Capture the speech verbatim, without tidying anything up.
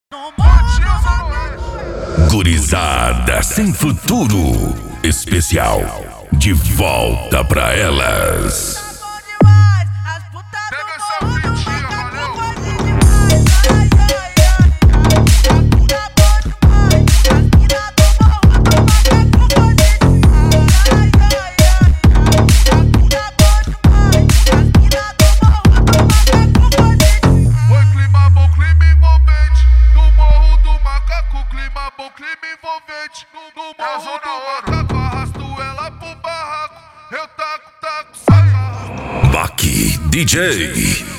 Gurizada sem futuro, especial, de volta pra elas. Pega essa fitinha, valeu? Foi clima bom, clima envolvente. No morro do macaco, clima bom, clima envolvente. No morro do macaco, arrasto ela pro barraco. Eu taco, taco, saco. Maqui D J.